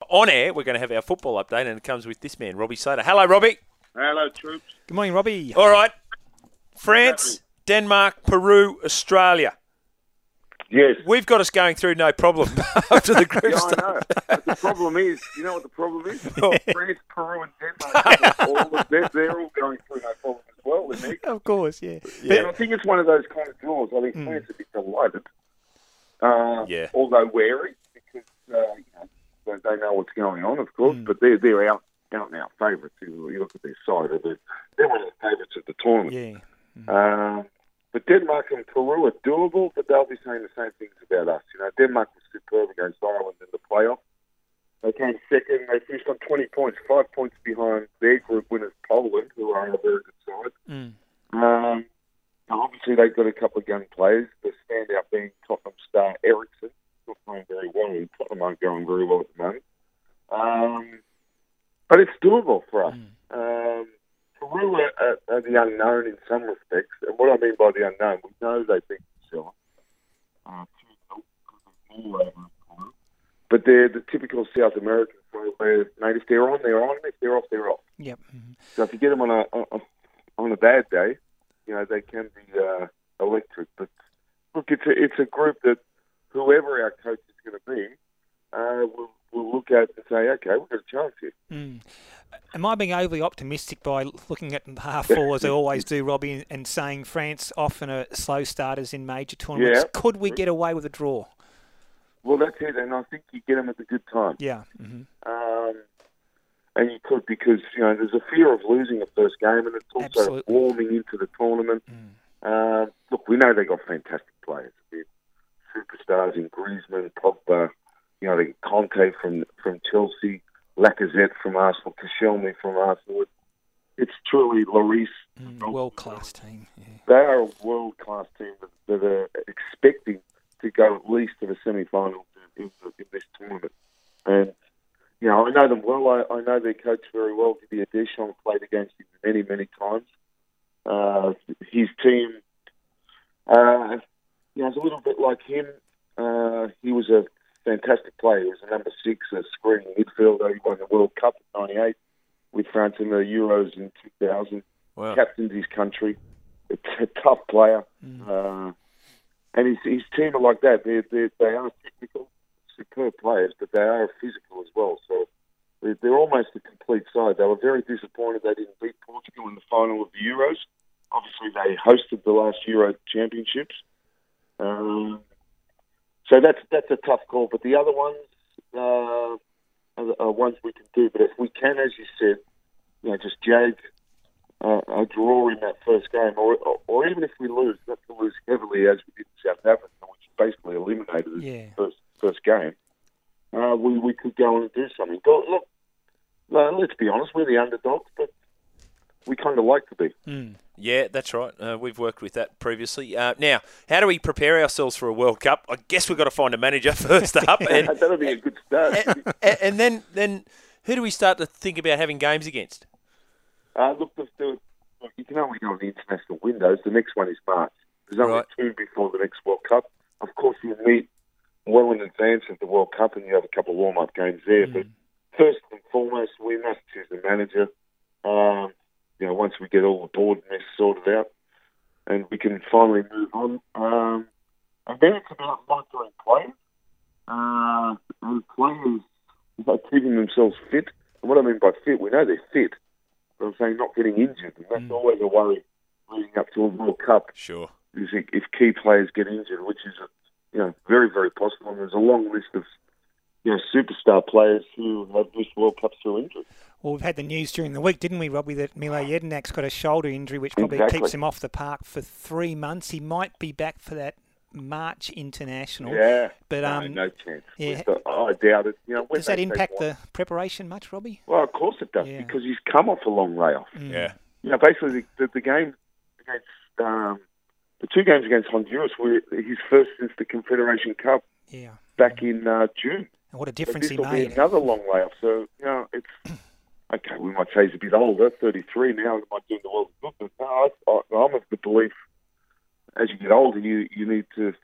on air, we're going to have our football update, and it comes with this man, Robbie Slater. Hello, Robbie. Hello, troops. Good morning, Robbie. All right. France, Denmark, Peru, Australia. Yes. We've got us going through no problem after the group Yeah, stage. I know. But the problem is, you know what the problem is? France, Peru, and Denmark, they're all going through no problem as well, isn't it? Of course, yeah. And I think it's one of those kind of draws. I think France would be delighted, although wary, because they know what's going on, of course, but they're out and out favourites. You look at their side, they're one of the favourites of the tournament. Yeah. But Denmark and Peru are doable, but they'll be saying the same things about us. You know, Denmark was superb against Ireland in the playoff. They came second. They finished on 20 points, 5 points behind their group winners, Poland, who are on a very good side. Obviously, they've got a couple of young players. The standout being Tottenham star Eriksen, not playing very well. Tottenham aren't going very well at the moment. But it's doable for us. Peru are the unknown in some respects. And what I mean by the unknown, we know they beat Brazil. But they're the typical South American side where, mate, if they're on, they're on. If they're off, they're off. Yep. So if you get them on a bad day, you know, they can be electric. But look, it's a group that whoever our coach is going to be will look at and say, okay, we've got a chance here. Am I being overly optimistic by looking at half four, as I always do, Robbie, and saying France often are slow starters in major tournaments? Yeah. Could we get away with a draw? Well, that's it, and I think you get them at the good time. Yeah. And you could, because, you know, there's a fear of losing the first game, and it's also Absolutely. warming into the tournament. Look, we know they've got fantastic players. They're superstars in Griezmann, Pogba, you know, they get Conte from Chelsea, Lacazette from Arsenal, Koscielny from Arsenal. It's truly Lloris. World-class team. Yeah. They are a world-class team that are expecting to go at least to the semi-finals in this tournament. And, you know, I know them well. I know their coach very well. Didier Deschamps played against him many, many times. His team, you know, it's a little bit like him. He was a fantastic player. He was a number 6, a screening midfielder. He won the World Cup in '98 with France in the Euros in 2000. Wow. Captained his country. A tough player. And his team are like that. They are technical, superb players, but they are physical as well. So they're almost a complete side. They were very disappointed they didn't beat Portugal in the final of the Euros. Obviously, they hosted the last Euro Championships. So that's a tough call. But the other ones are ones we can do. But if we can, as you said, you know, just jag a draw in that first game, or even if we lose, not to lose heavily as we did in South Africa, which basically eliminated the first game, we could go on and do something. But look, let's be honest, we're the underdogs, but we kind of like to be. Yeah, that's right. We've worked with that previously. Now, how do we prepare ourselves for a World Cup? I guess we've got to find a manager first up. And, that'll be a good start. and then who do we start to think about having games against? Look, you can only go on the international windows. The next one is March. There's only 2 before the next World Cup. Of course, you meet well in advance of the World Cup and you have a couple of warm-up games there. But first and foremost, we must choose the manager. You know, once we get all the board mess sorted out and we can finally move on. And then it's about monitoring players. And players are keeping themselves fit. And what I mean by fit, we know they're fit. But I'm saying not getting injured. And that's always a worry leading up to a World Cup. Sure. Is if key players get injured, which is, you know, very, very possible. And there's a long list of, you know, superstar players who have missed World Cups through injury. Well, we've had the news during the week, didn't we, Robbie, that Mile Jedinak's got a shoulder injury, which probably keeps him off the park for 3 months. He might be back for that March international. Yeah, but no chance. Yeah. I doubt it. You know, does that impact the preparation much, Robbie? Well, of course it does, because he's come off a long layoff. Yeah. You know, basically the game against the 2 games against Honduras were his first since the Confederation Cup. Yeah. Back in June. And what a difference he made. This will be another long layoff. So, you know, it's okay. We might say he's a bit older, 33 now. He might do the world good, but no, I'm of the belief as you get older, you need to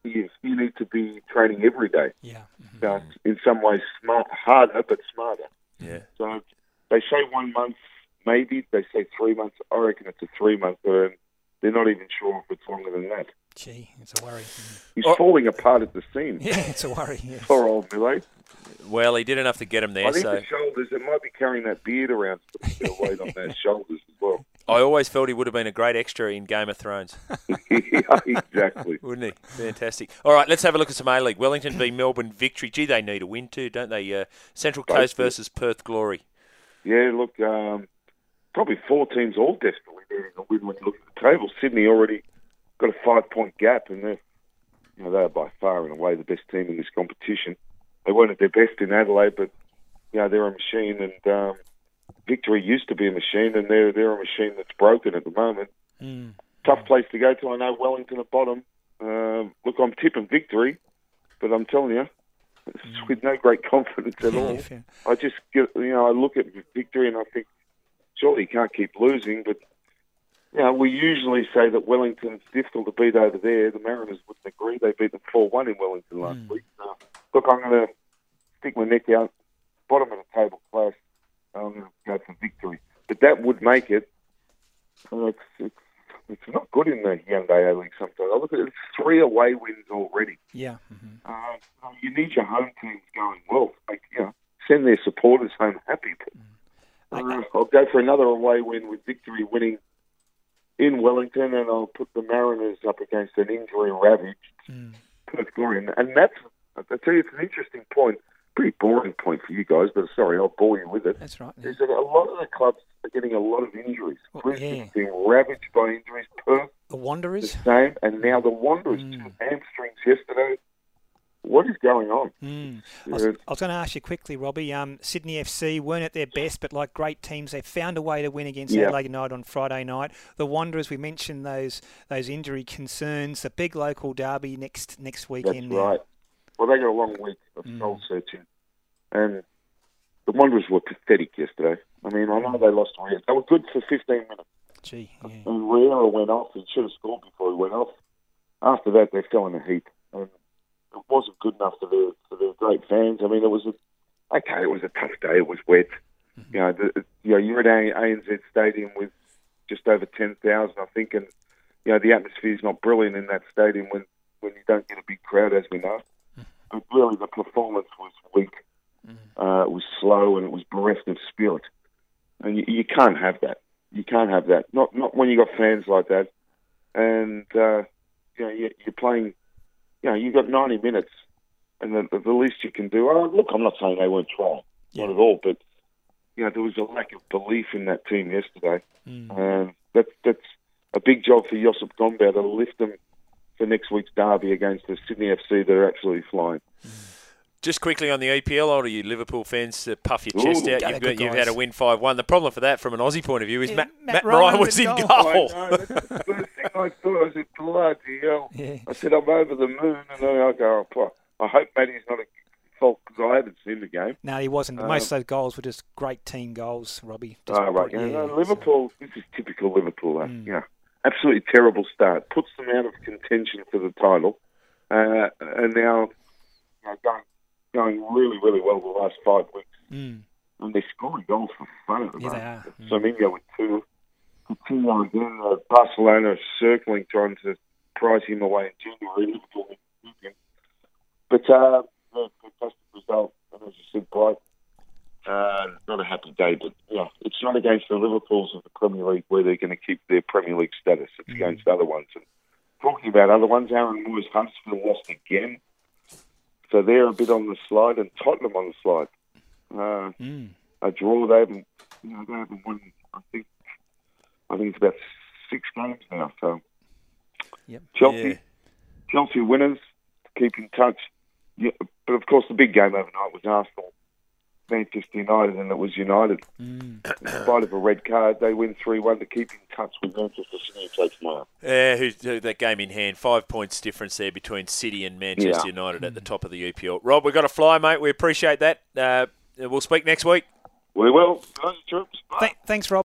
you need to be training every day. Yeah. In some ways, harder, but smarter. Yeah. So they say 1 month, maybe. They say 3 months. I reckon it's a 3-month burn. They're not even sure if it's longer than that. Gee, it's a worry. He's falling apart at the seams. Yeah, it's a worry. Yes. Poor old Millet. Well, he did enough to get him there. I think the shoulders, it might be carrying that beard around, to put a bit of weight on those shoulders as well. I always felt he would have been a great extra in Game of Thrones. Yeah, exactly. Wouldn't he? Fantastic. All right, let's have a look at some A-League. Wellington v Melbourne Victory. Gee, they need a win too, don't they? Central Coast versus Perth Glory. Yeah, look, probably 4 teams all desperately needing a win when you look at the table. Sydney already got a 5-point gap, and they're by far and away the best team in this competition. They weren't at their best in Adelaide, but they're a machine, and Victory used to be a machine, and they're a machine that's broken at the moment. Tough place to go to. I know Wellington at bottom. Look, I'm tipping Victory, but I'm telling you, it's with no great confidence at all. I just I look at Victory and I think, surely you can't keep losing, but we usually say that Wellington's difficult to beat over there. The Mariners wouldn't agree. They beat them 4-1 in Wellington last week. So, look, I'm going to stick my neck out. Bottom of the table clash. I'm going to go for Victory. But that would make it. It's not good in the Hyundai A-League sometimes. I look at it, it's 3 away wins already. Yeah. You need your home teams going well. Send their supporters home happy. I'll go for another away win with Victory winning in Wellington, and I'll put the Mariners up against an injury-ravaged Perth Glory. And that's, I'll tell you, it's an interesting point. Pretty boring point for you guys, but sorry, I'll bore you with it. That's right. Yeah. Is that a lot of the clubs are getting a lot of injuries. Brisbane's being ravaged by injuries. Perth, the Wanderers, the same, and now the Wanderers, 2 hamstrings yesterday. What is going on? I was going to ask you quickly, Robbie. Sydney FC weren't at their best, but like great teams, they found a way to win against Adelaide United on Friday night. The Wanderers, we mentioned those injury concerns. The big local derby next weekend. That's right. Well, they got a long week of soul searching, and the Wanderers were pathetic yesterday. I mean, I know they lost Riera. They were good for 15 minutes. Gee, yeah. And Riera went off. He should have scored before he went off. After that, they fell in a heap. And it wasn't good enough for their great fans. I mean, it was a tough day. It was wet. You're at ANZ Stadium with just over 10,000, I think, and the atmosphere's not brilliant in that stadium when you don't get a big crowd, as we know. But really, the performance was weak. It was slow, and it was bereft of spirit. And you can't have that. You can't have that. Not when you got fans like that. And you're playing. You've got 90 minutes, and the least you can do. Look, I'm not saying they weren't trying, not at all, but there was a lack of belief in that team yesterday. That's a big job for Josip Gomber to lift them for next week's derby against the Sydney FC that are absolutely flying. Just quickly on the EPL, all of you Liverpool fans, puff your chest out. You've had a win 5-1. The problem for that, from an Aussie point of view, is Matt Ryan was in goal. I know, that's the first thing I thought. I said, bloody hell. Yeah. I said, I'm over the moon. And then I go, I hope Matty's not a fault, because I haven't seen the game. No, he wasn't. Most of those goals were just great team goals, Robbie. Right. Liverpool, this is typical Liverpool. Absolutely terrible start. Puts them out of contention for the title. And now going really, really well the last 5 weeks. And they're scoring goals for fun at the moment. Somingo with 2. Coutinho again. Barcelona circling, trying to prize him away in January. But fantastic result. And as you said, Bright, not a happy day, but it's not against the Liverpools of the Premier League where they're going to keep their Premier League status. It's against other ones. And talking about other ones, Aaron Moore's Huntsville lost again. So they're a bit on the slide, and Tottenham on the slide. A draw. They haven't won. I think it's about 6 games now. So Chelsea winners, keep in touch. Yeah, but of course, the big game overnight was Arsenal, Manchester United, and it was United. In spite of a red card, they win 3-1 to keep in touch with Manchester City tomorrow. Who's that game in hand? 5 points difference there between City and Manchester United at the top of the EPL. Rob, we've got to fly, mate. We appreciate that. We'll speak next week. We will. Thanks, Rob.